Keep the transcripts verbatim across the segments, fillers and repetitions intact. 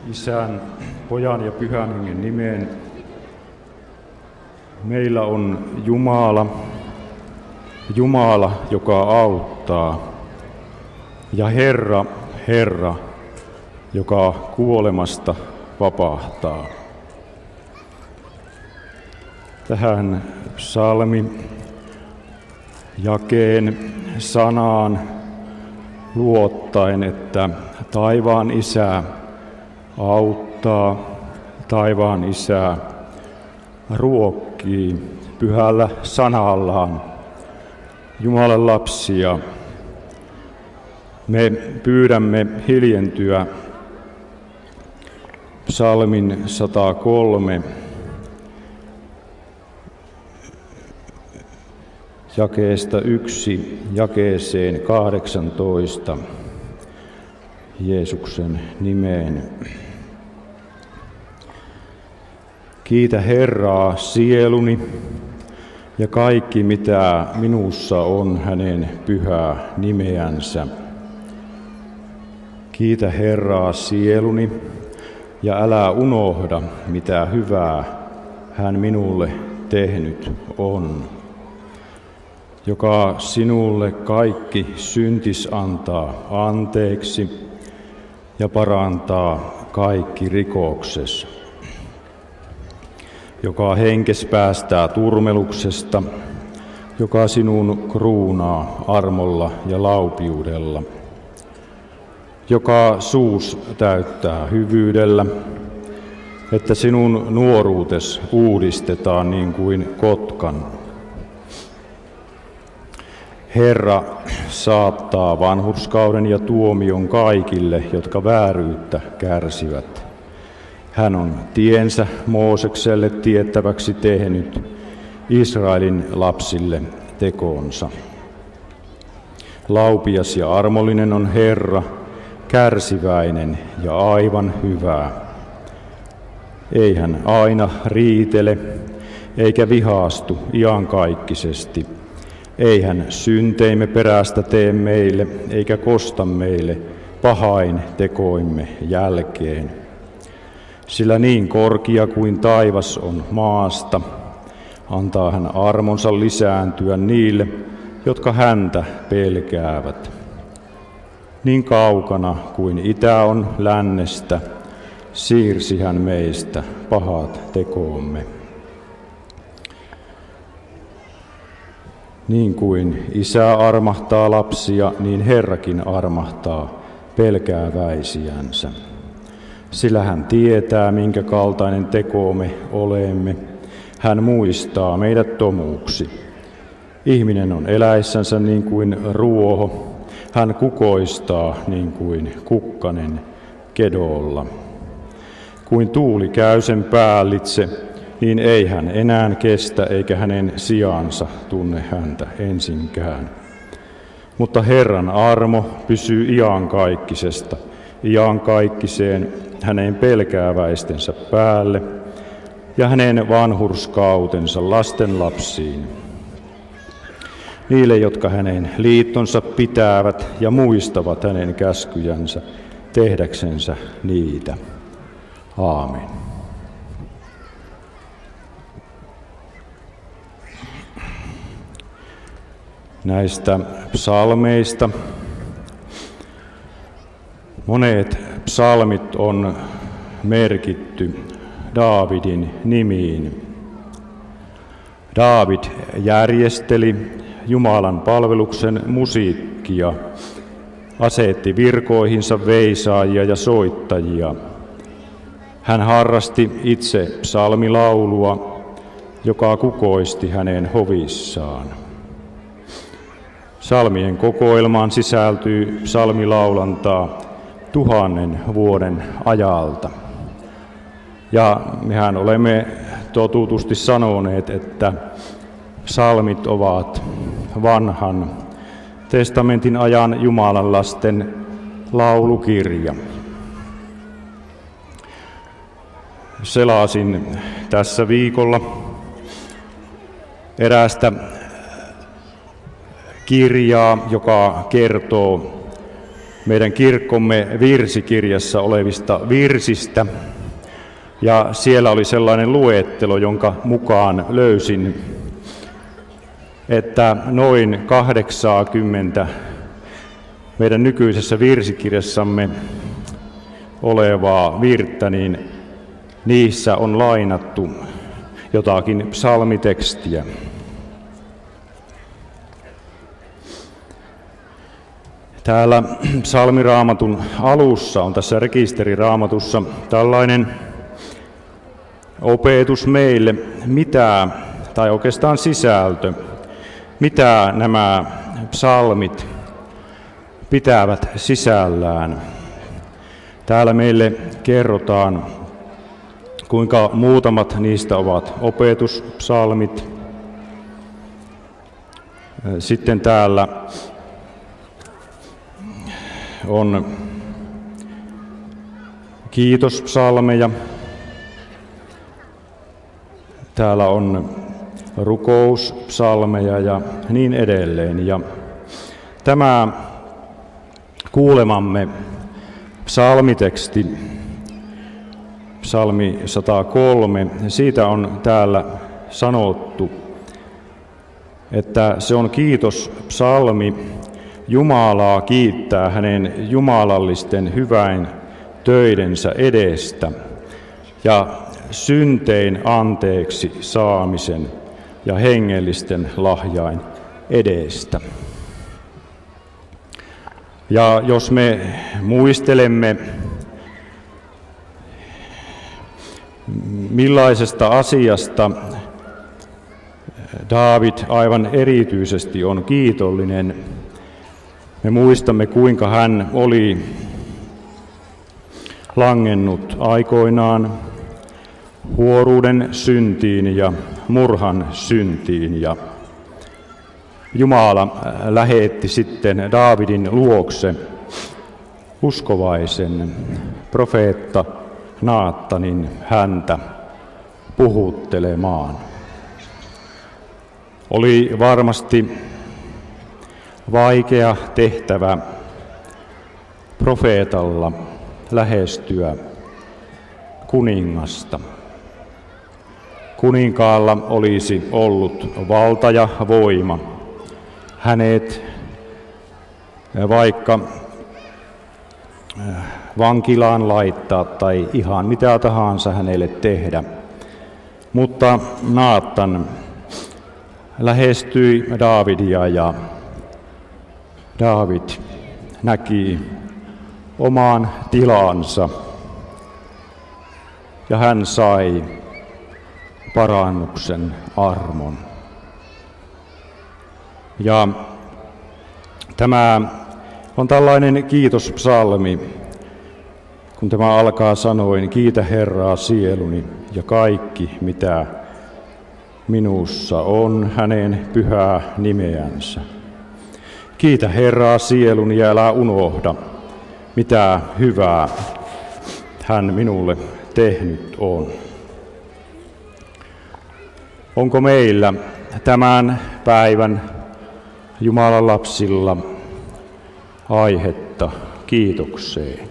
Isän, Pojan ja Pyhän Hengen nimeen. Meillä on Jumala, Jumala, joka auttaa, ja Herra, Herra, joka kuolemasta vapahtaa. Tähän psalmi jakeen sanaan luottaen, että taivaan Isä auttaa, taivaan Isä ruokkii pyhällä sanallaan Jumalan lapsia. Me pyydämme hiljentyä psalmin sata kolme jakeesta yksi jakeeseen kahdeksantoista Jeesuksen nimeen. Kiitä Herraa sieluni ja kaikki mitä minussa on hänen pyhää nimeänsä. Kiitä Herraa sieluni ja älä unohda mitä hyvää hän minulle tehnyt on. Joka sinulle kaikki syntis antaa anteeksi ja parantaa kaikki rikoksesi. Joka henkes päästää turmeluksesta, joka sinun kruunaa armolla ja laupiudella. Joka suus täyttää hyvyydellä, että sinun nuoruutes uudistetaan niin kuin kotkan. Herra saattaa vanhurskauden ja tuomion kaikille, jotka vääryyttä kärsivät. Hän on tiensä Moosekselle tiettäväksi tehnyt, Israelin lapsille tekonsa. Laupias ja armollinen on Herra, kärsiväinen ja aivan hyvä. Ei hän aina riitele, eikä vihaastu iankaikkisesti. Ei hän synteimme perästä tee meille, eikä kosta meille pahain tekoimme jälkeen. Sillä niin korkea kuin taivas on maasta, antaa hän armonsa lisääntyä niille, jotka häntä pelkäävät. Niin kaukana kuin itä on lännestä, siirsi hän meistä pahat tekoomme. Niin kuin Isä armahtaa lapsia, niin Herrakin armahtaa pelkääväisiänsä. Sillä hän tietää, minkä kaltainen tekoomme olemme. Hän muistaa meidät tomuuksi. Ihminen on eläissänsä niin kuin ruoho. Hän kukoistaa niin kuin kukkanen kedolla. Kuin tuuli käy sen päällitse, niin ei hän enää kestä eikä hänen sijansa tunne häntä ensinkään. Mutta Herran armo pysyy iankaikkisesta, iankaikkiseen hänen pelkääväistensä päälle ja hänen vanhurskautensa lasten lapsiin. Niille, jotka hänen liittonsa pitävät ja muistavat hänen käskyjänsä tehdäksensä niitä. Aamen. Näistä psalmeista monet psalmit on merkitty Daavidin nimiin. Daavid järjesteli Jumalan palveluksen musiikkia, asetti virkoihinsa veisaajia ja soittajia. Hän harrasti itse psalmilaulua, joka kukoisti hänen hovissaan. Psalmien kokoelmaan sisältyy psalmilaulantaa tuhannen vuoden ajalta. Ja mehän olemme totutusti sanoneet, että psalmit ovat vanhan testamentin ajan Jumalan lasten laulukirja. Selasin tässä viikolla eräästä kirjaa, joka kertoo meidän kirkkomme virsikirjassa olevista virsistä. Ja siellä oli sellainen luettelo, jonka mukaan löysin, että noin kahdeksankymmentä meidän nykyisessä virsikirjassamme olevaa virttä, niin niissä on lainattu jotakin psalmitekstiä. Täällä psalmiraamatun alussa on tässä rekisteriraamatussa tällainen opetus meille, mitä, tai oikeastaan sisältö, mitä nämä psalmit pitävät sisällään. Täällä meille kerrotaan, kuinka muutamat niistä ovat opetuspsalmit. Sitten täällä on kiitospsalmeja. Täällä on rukouspsalmeja ja niin edelleen. Ja tämä kuulemamme psalmiteksti, psalmi sata kolme, siitä on täällä sanottu, että se on kiitospsalmi Jumalaa kiittää hänen jumalallisten hyväin töidensä edestä ja syntein anteeksi saamisen ja hengellisten lahjain edestä. Ja jos me muistelemme, millaisesta asiasta Daavid aivan erityisesti on kiitollinen, me muistamme, kuinka hän oli langennut aikoinaan huoruuden syntiin ja murhan syntiin. Ja Jumala lähetti sitten Daavidin luokse uskovaisen profeetta Naatanin häntä puhuttelemaan. Oli varmasti vaikea tehtävä profeetalla lähestyä kuningasta. Kuninkaalla olisi ollut valta ja voima hänet vaikka vankilaan laittaa tai ihan mitä tahansa hänelle tehdä. Mutta Naatan lähestyi Daavidia ja Daavid näki omaan tilansa ja hän sai parannuksen armon. Ja tämä on tällainen kiitospsalmi, kun tämä alkaa sanoin, kiitä Herraa sieluni ja kaikki mitä minussa on hänen pyhää nimeänsä. Kiitä Herraa sieluni ja älä unohda, mitä hyvää hän minulle tehnyt on. Onko meillä tämän päivän Jumalan lapsilla aihetta kiitokseen?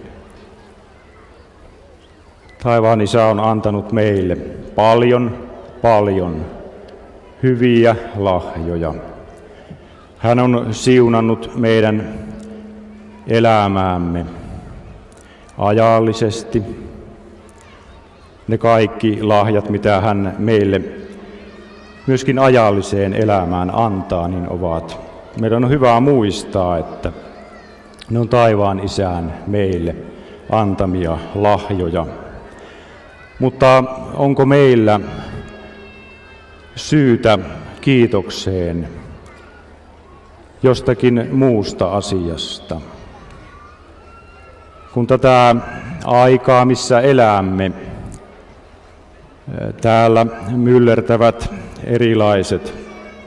Taivaan Isä on antanut meille paljon, paljon hyviä lahjoja. Hän on siunannut meidän elämäämme ajallisesti. Ne kaikki lahjat, mitä hän meille myöskin ajalliseen elämään antaa, niin ovat. Meidän on hyvä muistaa, että ne on taivaan Isän meille antamia lahjoja. Mutta onko meillä syytä kiitokseen jostakin muusta asiasta? Kun tätä aikaa, missä elämme, täällä myllertävät erilaiset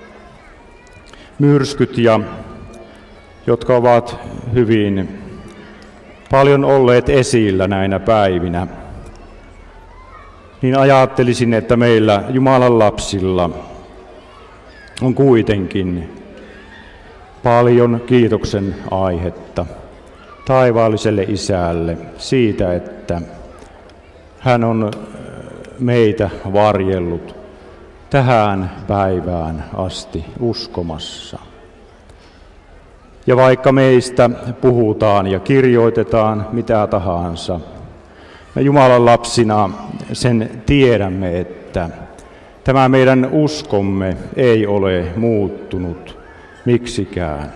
myrskyt, ja, jotka ovat hyvin paljon olleet esillä näinä päivinä, niin ajattelisin, että meillä Jumalan lapsilla on kuitenkin paljon kiitoksen aihetta taivaalliselle Isälle siitä, että hän on meitä varjellut tähän päivään asti uskomassa. Ja vaikka meistä puhutaan ja kirjoitetaan mitä tahansa, me Jumalan lapsina sen tiedämme, että tämä meidän uskomme ei ole muuttunut miksikään.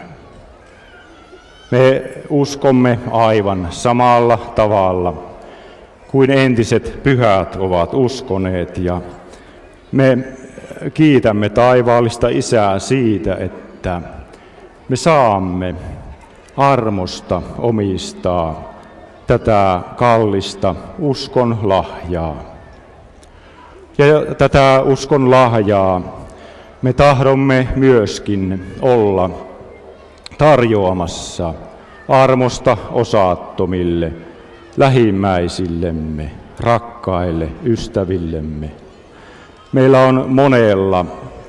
Me uskomme aivan samalla tavalla kuin entiset pyhät ovat uskoneet, ja me kiitämme taivaallista Isää siitä, että me saamme armosta omistaa tätä kallista uskon lahjaa. Ja tätä uskon lahjaa me tahdomme myöskin olla tarjoamassa armosta osattomille, lähimmäisillemme, rakkaille ystävillemme. Meillä on monella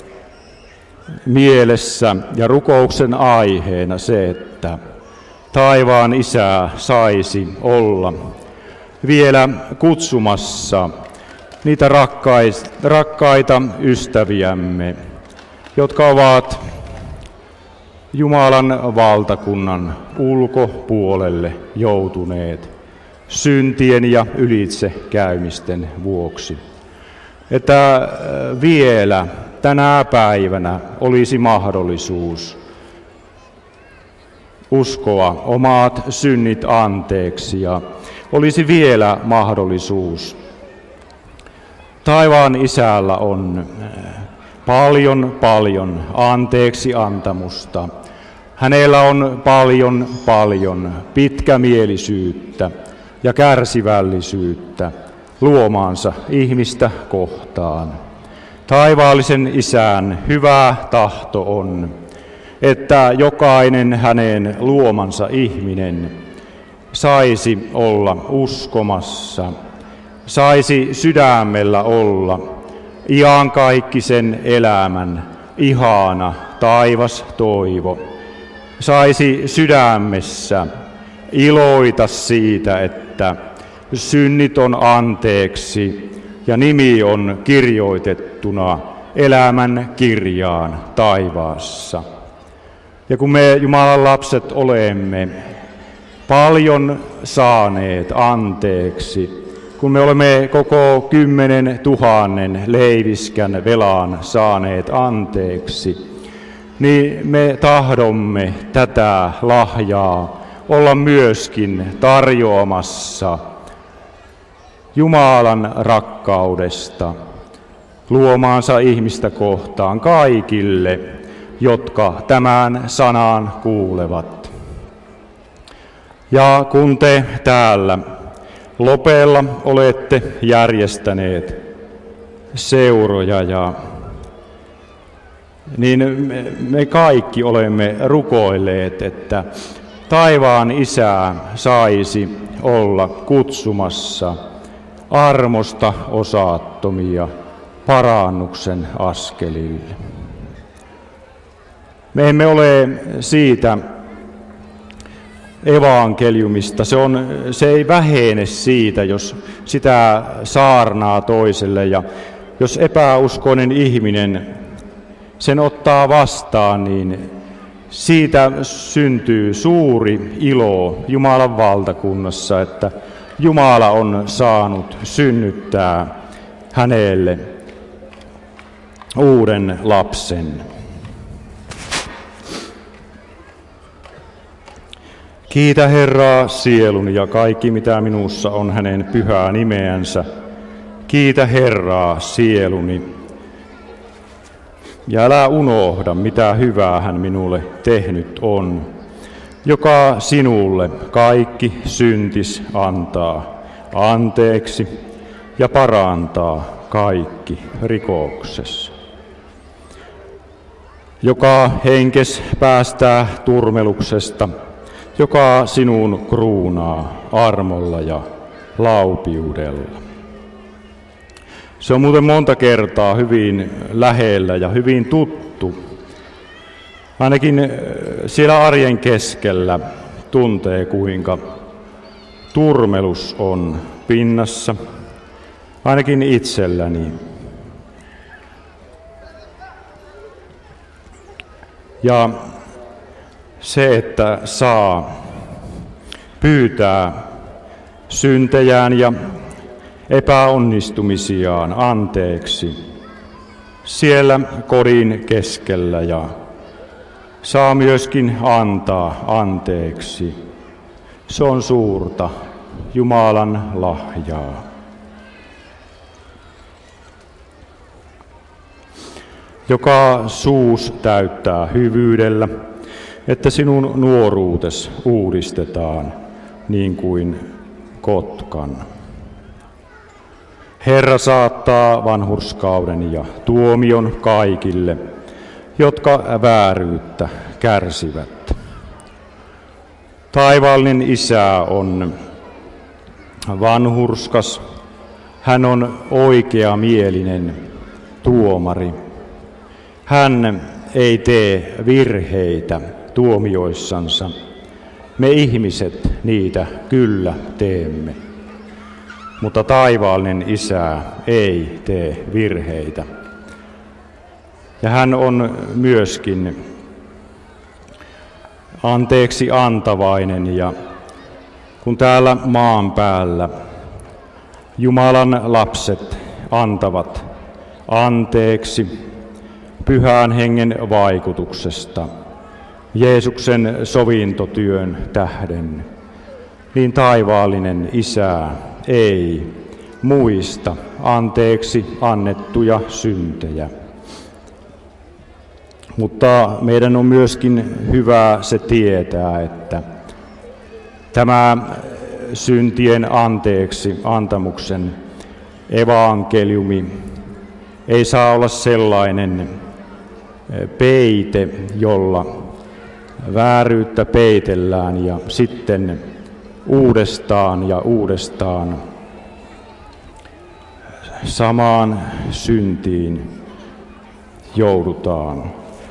mielessä ja rukouksen aiheena se, että taivaan Isä saisi olla vielä kutsumassa niitä rakkaita ystäviämme, jotka ovat Jumalan valtakunnan ulkopuolelle joutuneet syntien ja ylitsekäymisten vuoksi. Että vielä tänä päivänä olisi mahdollisuus uskoa omat synnit anteeksi ja olisi vielä mahdollisuus. Taivaan Isällä on paljon, paljon anteeksi antamusta. Hänellä on paljon, paljon pitkämielisyyttä ja kärsivällisyyttä luomaansa ihmistä kohtaan. Taivaallisen Isän hyvä tahto on, että jokainen hänen luomansa ihminen saisi olla uskomassa, saisi sydämellä olla iankaikkisen elämän ihana taivas toivo, saisi sydämessä iloita siitä, että synnit on anteeksi ja nimi on kirjoitettuna elämän kirjaan taivaassa. Ja kun me Jumalan lapset olemme paljon saaneet anteeksi, kun me olemme koko kymmenen tuhannen leiviskän velan saaneet anteeksi, niin me tahdomme tätä lahjaa olla myöskin tarjoamassa Jumalan rakkaudesta luomaansa ihmistä kohtaan kaikille, jotka tämän sanan kuulevat. Ja kun te täällä Lopella olette järjestäneet seuroja, ja, niin me, me kaikki olemme rukoilleet, että taivaan Isä saisi olla kutsumassa armosta osattomia parannuksen askelille. Me emme ole siitä evankeliumista, se, on, se ei vähene siitä, jos sitä saarnaa toiselle, ja jos epäuskoinen ihminen sen ottaa vastaan, niin siitä syntyy suuri ilo Jumalan valtakunnassa, että Jumala on saanut synnyttää hänelle uuden lapsen. Kiitä Herraa sieluni ja kaikki mitä minussa on hänen pyhää nimeänsä. Kiitä Herraa sieluni. Ja älä unohda mitä hyvää hän minulle tehnyt on, joka sinulle kaikki syntis antaa anteeksi ja parantaa kaikki rikoksessa. Joka henkes päästää turmeluksesta, joka sinun kruunaa armolla ja laupiudella. Se on muuten monta kertaa hyvin lähellä ja hyvin tuttu. Ainakin siellä arjen keskellä tuntee, kuinka turmelus on pinnassa, ainakin itselläni. Ja se, että saa pyytää syntejään ja epäonnistumisiaan anteeksi siellä kodin keskellä ja saa myöskin antaa anteeksi. Se on suurta Jumalan lahjaa. Joka suus täyttää hyvyydellä, että sinun nuoruutes uudistetaan niin kuin kotkan. Herra saattaa vanhurskauden ja tuomion kaikille, jotka vääryyttä kärsivät. Taivaallinen Isä on vanhurskas, hän on oikeamielinen tuomari. Hän ei tee virheitä tuomioissansa. Me ihmiset niitä kyllä teemme. Mutta taivaallinen Isä ei tee virheitä. Ja hän on myöskin anteeksi antavainen, ja kun täällä maan päällä Jumalan lapset antavat anteeksi Pyhän Hengen vaikutuksesta Jeesuksen sovintotyön tähden, niin taivaallinen Isä ei muista anteeksi annettuja syntejä. Mutta meidän on myöskin hyvä se tietää, että tämä syntien anteeksi antamuksen evankeliumi ei saa olla sellainen peite, jolla vääryyttä peitellään ja sitten uudestaan ja uudestaan samaan syntiin joudutaan.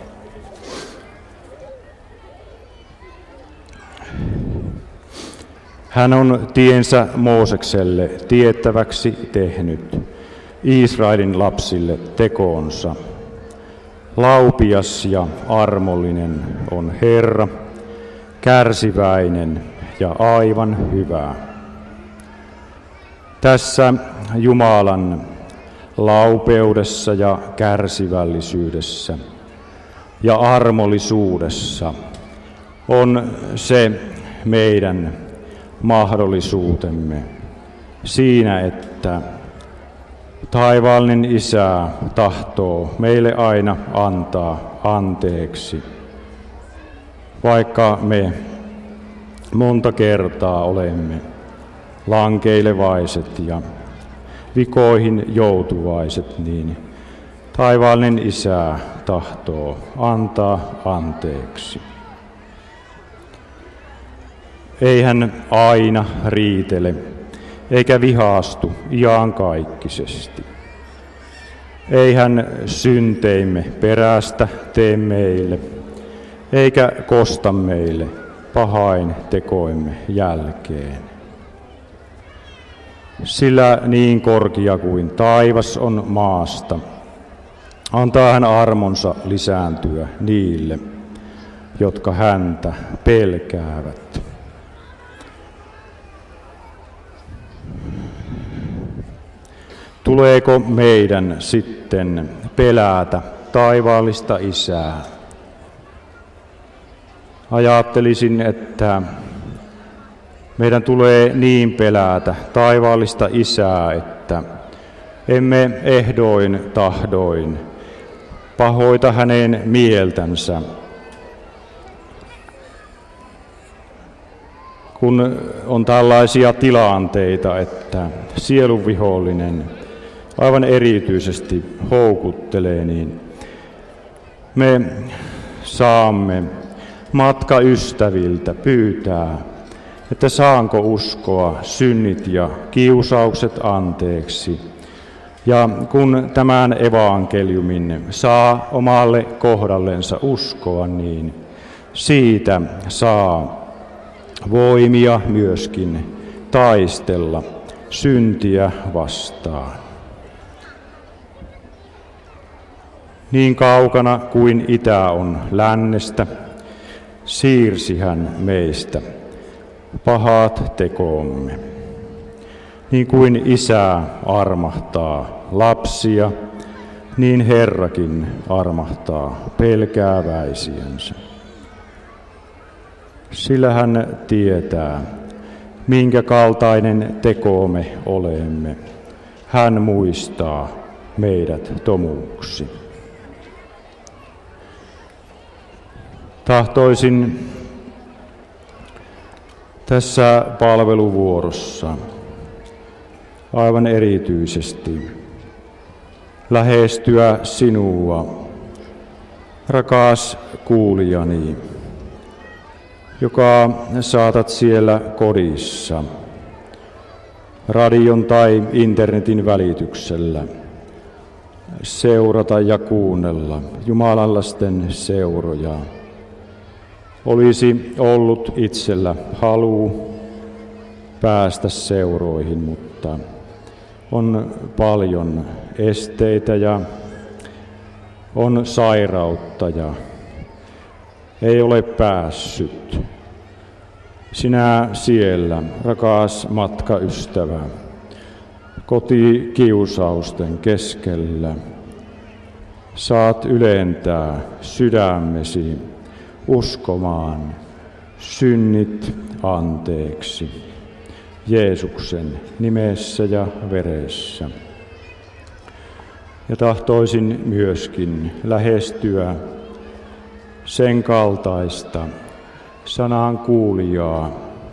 Hän on tiensä Moosekselle tiettäväksi tehnyt, Israelin lapsille tekoonsa. Laupias ja armollinen on Herra, kärsiväinen ja aivan hyvä. Tässä Jumalan laupeudessa ja kärsivällisyydessä ja armollisuudessa on se meidän mahdollisuutemme siinä, että taivaallinen Isä tahtoo meille aina antaa anteeksi, vaikka me monta kertaa olemme lankeilevaiset ja vikoihin joutuvaiset, niin taivaallinen Isä tahtoo antaa anteeksi. Ei hän aina riitele, eikä vihaastu iankaikkisesti. Ei hän synteimme perästä tee meille, eikä kosta meille pahain tekoimme jälkeen. Sillä niin korkea kuin taivas on maasta, antaa hän armonsa lisääntyä niille, jotka häntä pelkäävät. Tuleeko meidän sitten pelätä taivaallista Isää? Ajattelisin, että meidän tulee niin pelätä taivaallista Isää, että emme ehdoin tahdoin pahoita hänen mieltänsä, kun on tällaisia tilanteita, että sielun vihollinen aivan erityisesti houkuttelee, niin me saamme matkaystäviltä pyytää, että saanko uskoa synnit ja kiusaukset anteeksi. Ja kun tämän evankeliumin saa omalle kohdallensa uskoa, niin siitä saa voimia myöskin taistella syntiä vastaan. Niin kaukana kuin itä on lännestä, siirsi hän meistä pahat tekoomme. Niin kuin isä armahtaa lapsia, niin Herrakin armahtaa pelkääväisiänsä. Sillä hän tietää, minkä kaltainen tekoomme olemme. Hän muistaa meidät tomuuksi. Tahtoisin tässä palveluvuorossa aivan erityisesti lähestyä sinua, rakas kuulijani, joka saatat siellä kodissa, radion tai internetin välityksellä seurata ja kuunnella Jumalan lasten seuroja. Olisi ollut itsellä halu päästä seuroihin, mutta on paljon esteitä ja on sairautta ja ei ole päässyt. Sinä siellä, rakas matkaystävä, kotikiusausten keskellä, saat ylentää sydämesi uskomaan synnit anteeksi Jeesuksen nimessä ja veressä. Ja tahtoisin myöskin lähestyä sen kaltaista sanan kuulijaa,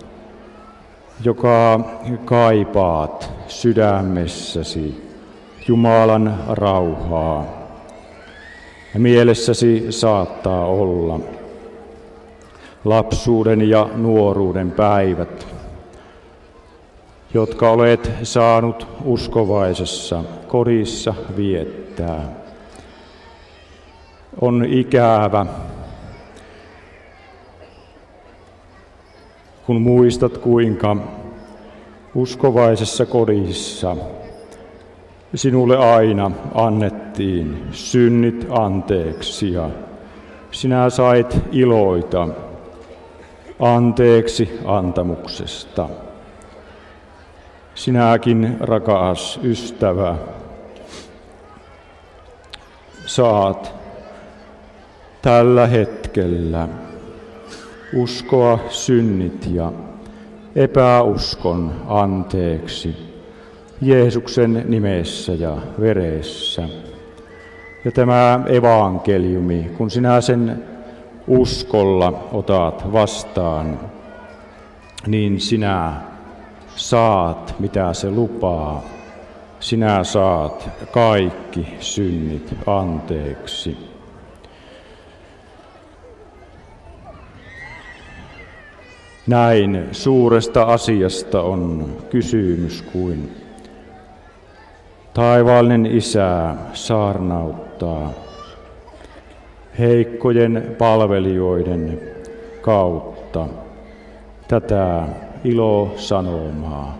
joka kaipaat sydämessäsi Jumalan rauhaa. Ja mielessäsi saattaa olla lapsuuden ja nuoruuden päivät, jotka olet saanut uskovaisessa kodissa viettää. On ikävä, kun muistat, kuinka uskovaisessa kodissa sinulle aina annettiin synnit anteeksi ja sinä sait iloita anteeksi antamuksesta. Sinäkin, rakas ystävä, saat tällä hetkellä uskoa synnit ja epäuskon anteeksi Jeesuksen nimessä ja veressä. Ja tämä evankeliumi, kun sinä sen uskolla otat vastaan, niin sinä saat, mitä se lupaa. Sinä saat kaikki synnit anteeksi. Näin suuresta asiasta on kysymys, kuin taivaallinen Isä saarnauttaa heikkojen palvelijoiden kautta tätä ilosanomaa.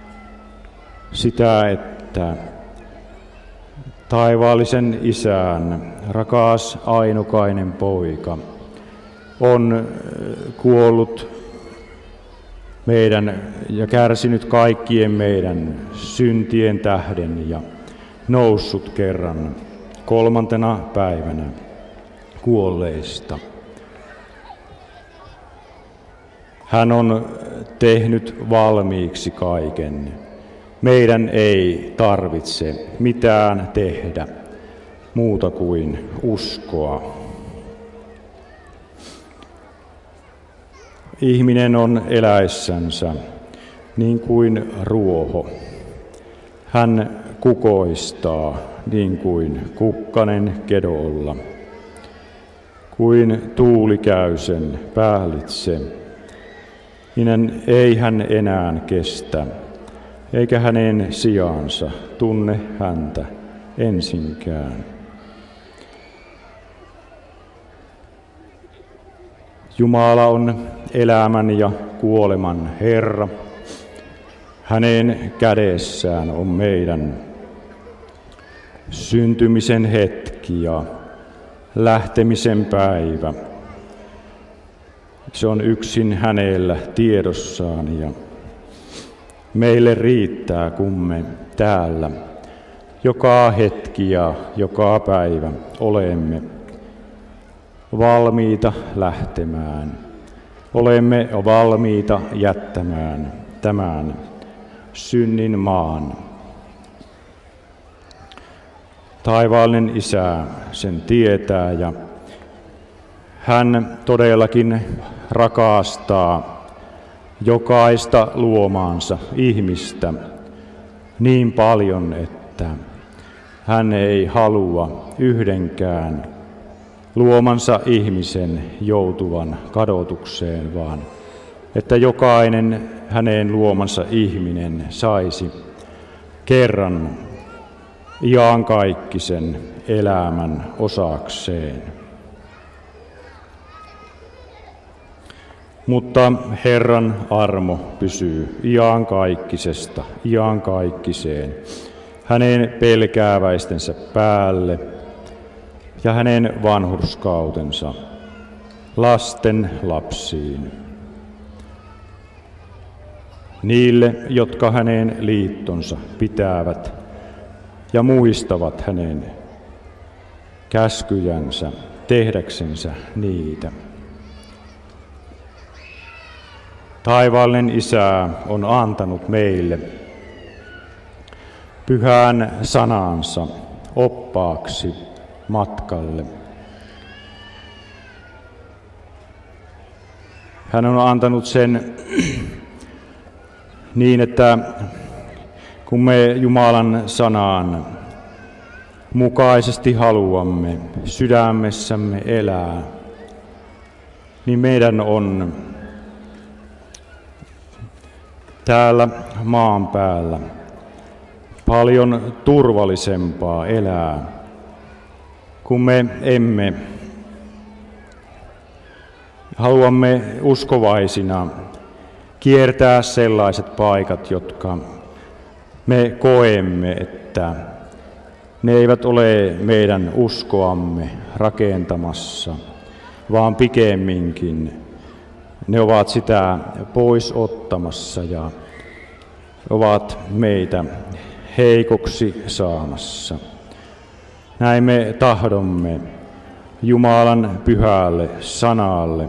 Sitä, että taivaallisen Isän rakas ainokainen poika on kuollut meidän ja kärsinyt kaikkien meidän syntien tähden ja noussut kerran kolmantena päivänä kuolleista. Hän on tehnyt valmiiksi kaiken. Meidän ei tarvitse mitään tehdä muuta kuin uskoa. Ihminen on eläessänsä niin kuin ruoho. Hän kukoistaa niin kuin kukkanen kedolla. Kuin tuuli käy sen päällitse, niin ei hän enää kestä, eikä hänen sijaansa tunne häntä ensinkään. Jumala on elämän ja kuoleman Herra. Hänen kädessään on meidän syntymisen hetki ja lähtemisen päivä. Se on yksin hänellä tiedossaan ja meille riittää, kun me täällä joka hetki ja joka päivä olemme valmiita lähtemään. Olemme valmiita jättämään tämän synnin maan. Taivaallinen Isä sen tietää ja hän todellakin rakastaa jokaista luomaansa ihmistä niin paljon, että hän ei halua yhdenkään luomansa ihmisen joutuvan kadotukseen, vaan että jokainen hänen luomansa ihminen saisi kerran iankaikkisen elämän osakseen. Mutta Herran armo pysyy iankaikkisesta iankaikkiseen hänen pelkääväistensä päälle ja hänen vanhurskautensa lasten lapsiin. Niille, jotka hänen liittonsa pitävät ja muistavat hänen käskyjänsä tehdäksensä niitä. Taivaallinen Isä on antanut meille pyhän sanansa oppaaksi matkalle. Hän on antanut sen niin, että kun me Jumalan sanaan mukaisesti haluamme sydämessämme elää, niin meidän on täällä maan päällä paljon turvallisempaa elää, kun me emme haluamme uskovaisina kiertää sellaiset paikat, jotka me koemme, että ne eivät ole meidän uskoamme rakentamassa, vaan pikemminkin ne ovat sitä pois ottamassa ja ovat meitä heikoksi saamassa. Näin me tahdomme Jumalan pyhälle sanalle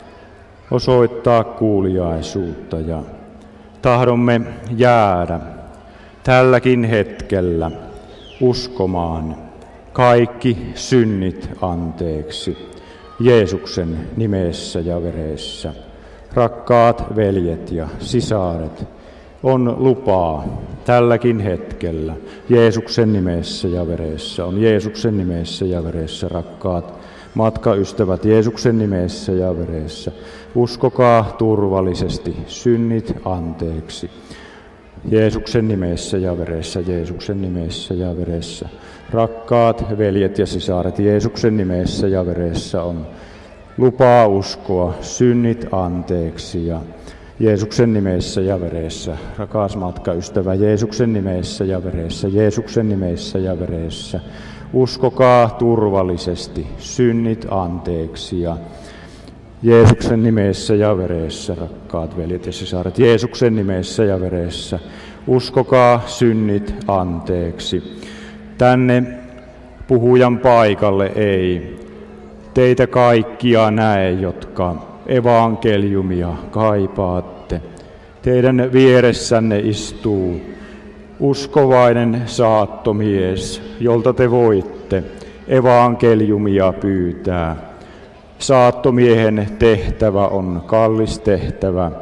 osoittaa kuuliaisuutta ja tahdomme jäädä tälläkin hetkellä uskomaan kaikki synnit anteeksi Jeesuksen nimessä ja veressä. Rakkaat veljet ja sisaret, on lupaa tälläkin hetkellä Jeesuksen nimessä ja veressä. On Jeesuksen nimessä ja veressä, rakkaat matkaystävät, Jeesuksen nimessä ja veressä. Uskokaa turvallisesti synnit anteeksi. Jeesuksen nimessä ja veressä, Jeesuksen nimessä ja veressä. Rakkaat veljet ja sisaret, Jeesuksen nimessä ja veressä on lupaa uskoa synnit anteeksi ja Jeesuksen nimessä ja veressä. Rakas matkaystävä, Jeesuksen nimessä ja veressä, Jeesuksen nimessä ja veressä. Uskokaa turvallisesti synnit anteeksi ja Jeesuksen nimessä ja veressä, rakkaat veljet ja sisaret, Jeesuksen nimessä ja veressä. Uskokaa synnit anteeksi. Tänne puhujan paikalle ei teitä kaikkia näe, jotka evankeliumia kaipaatte. Teidän vieressänne istuu uskovainen saattomies, jolta te voitte evankeliumia pyytää. Saattomiehen tehtävä on kallis tehtävä,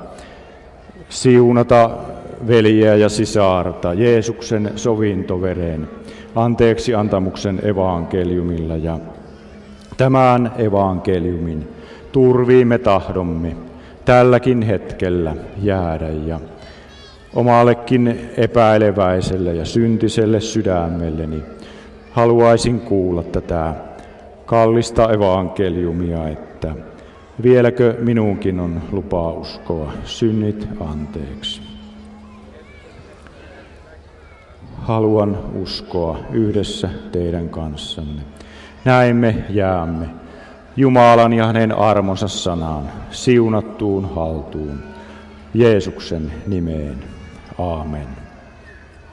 siunata veljeä ja sisarta Jeesuksen sovintoveren anteeksi antamuksen evankeliumilla, ja tämän evankeliumin turviin me tahdomme tälläkin hetkellä jäädä, ja omallekin epäileväiselle ja syntiselle sydämelleni haluaisin kuulla tätä kallista evankeliumia, että Vieläkö minunkin on lupa uskoa synnit anteeksi? Haluan uskoa yhdessä teidän kanssanne. Näin me jäämme Jumalan ja hänen armonsa sanaan, siunattuun haltuun, Jeesuksen nimeen. Aamen.